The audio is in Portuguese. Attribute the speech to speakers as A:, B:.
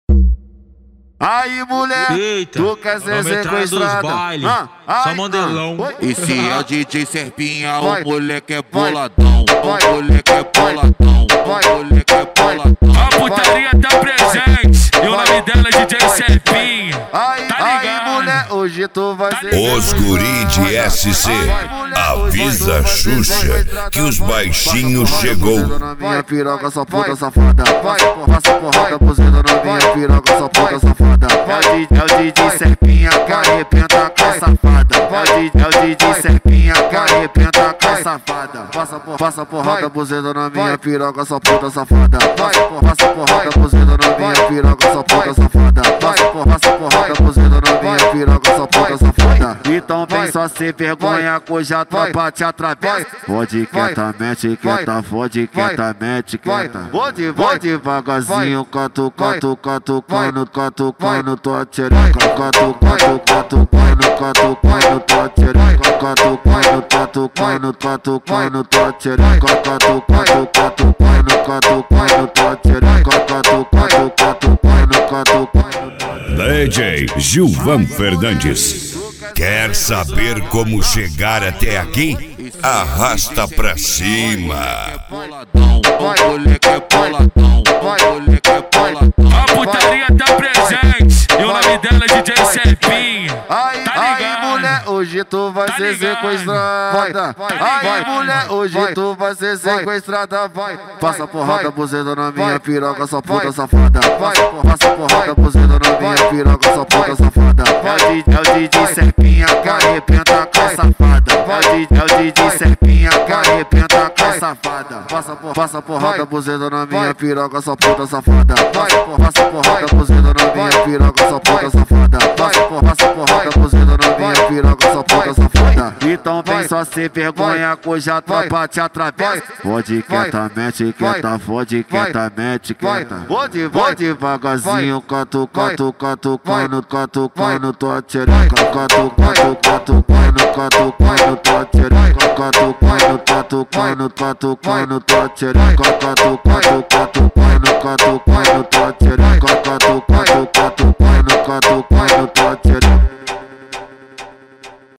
A: Aí, mulher,
B: eita,
A: tu quer ser sequestrada?
B: Só mandelão.
C: E se é DJ Serpinha, o moleque é boladão. O moleque é boladão. O moleque é boladão.
B: A putaria tá presente e o nome dela é DJ Serpinha.
A: Aí, mulher, hoje tu vai ser
D: Os guri de SC, avisa a Xuxa que os baixinhos chegou.
A: Na minha piroca, só puta safada. Passa porrada, buzina na minha piroca, só puta safada. É o DJ Serpinha que arrebenta com a safada. É o DJ Serpinha que arrebenta com a safada. Passa porrada, buzina na minha piroca, só puta safada. Passa porrada, buzina na minha piroca, só puta safada. Passa porrada, buzina na minha piroca, só puta safada. Então vem só sem vergonha, cuja a tropa te atravessa. Fode quietamente, quieta, fode quietamente, quieta. Vou devagarzinho, catucando tua tchereca. Catucando tua tchereca. Catucando tua tchereca. Catucando tua tchereca.
D: DJ Gilvan Fernandes. Quer saber como chegar até aqui? Arrasta pra cima.
C: O moleque é boladão. O moleque é boladão.
B: A putaria tá presente e o nome dela é DJ Serpinha.
A: Aí, mulher, hoje tu vai ser sequestrada. Aí, mulher, hoje tu vai ser sequestrada. Vai. Passa porrada, buzina na minha piroca, só puta safada. Passa porrada, buzina na minha piroca, só puta safada. É o DJ Serpinha que arrebenta com a safada. É o DJ Serpinha que arrebenta com a safada. Passa porrada, buzina na minha piroca, só puta safada. Passa porrada, buzina na minha piroca, só puta safada. Passa porrada, buzina na minha piroca, só puta safada. Então vem só sem vergonha, cuja a tropa te atravessa. Fode quietamente, quieta, fode quietamente, quieta. Vou devagarzinho, catucando tua tchereca. Catucando tua tchereca. Catucando tua tchereca. Catucando tua